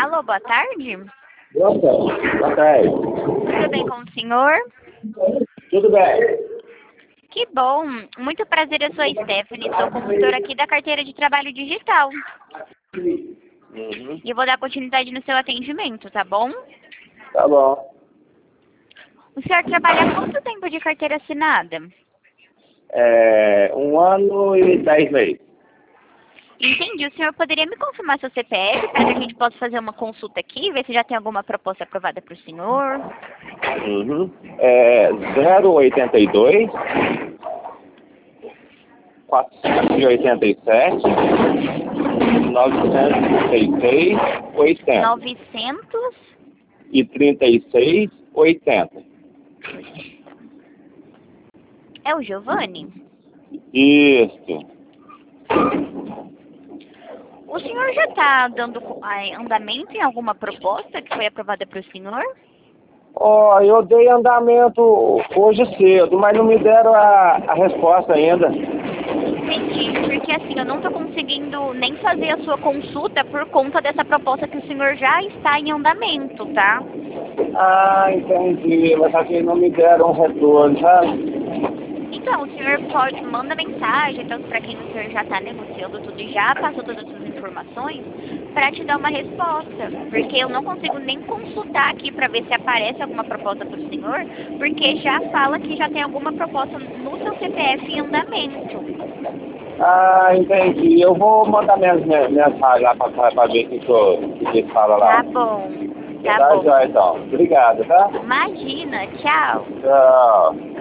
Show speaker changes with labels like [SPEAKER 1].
[SPEAKER 1] Alô, boa tarde.
[SPEAKER 2] Boa tarde. Boa tarde.
[SPEAKER 1] Tudo bem com o senhor?
[SPEAKER 2] Tudo bem.
[SPEAKER 1] Que bom. Muito prazer, eu sou a Stephanie, sou consultora aqui da carteira de trabalho digital.
[SPEAKER 2] Uhum.
[SPEAKER 1] E eu vou dar continuidade no seu atendimento, tá bom?
[SPEAKER 2] Tá bom.
[SPEAKER 1] O senhor trabalha há quanto tempo de carteira assinada?
[SPEAKER 2] 1 ano e 10 meses.
[SPEAKER 1] Entendi. O senhor poderia me confirmar seu CPF para que a gente possa fazer uma consulta aqui, ver se já tem alguma proposta aprovada para o senhor?
[SPEAKER 2] Uhum. 082 487 936 80
[SPEAKER 1] 900?
[SPEAKER 2] e 36 80.
[SPEAKER 1] É o Giovanni?
[SPEAKER 2] Isso.
[SPEAKER 1] O senhor já está dando andamento em alguma proposta que foi aprovada para o senhor?
[SPEAKER 2] Eu dei andamento hoje cedo, mas não me deram a resposta ainda.
[SPEAKER 1] Entendi, porque assim, eu não estou conseguindo nem fazer a sua consulta por conta dessa proposta que o senhor já está em andamento, tá?
[SPEAKER 2] Entendi, mas aqui não me deram um retorno, sabe?
[SPEAKER 1] Então, o senhor manda mensagem, tanto para quem o senhor já está negociando tudo e já passou todas as suas informações, para te dar uma resposta. Porque eu não consigo nem consultar aqui para ver se aparece alguma proposta para o senhor, porque já fala que já tem alguma proposta no seu CPF em andamento.
[SPEAKER 2] Entendi. Eu vou mandar minhas mensagens lá para ver o que fala lá.
[SPEAKER 1] Tá bom, tá
[SPEAKER 2] Tá,
[SPEAKER 1] bom.
[SPEAKER 2] já então. Obrigado, tá?
[SPEAKER 1] Imagina, tchau.
[SPEAKER 2] Tchau.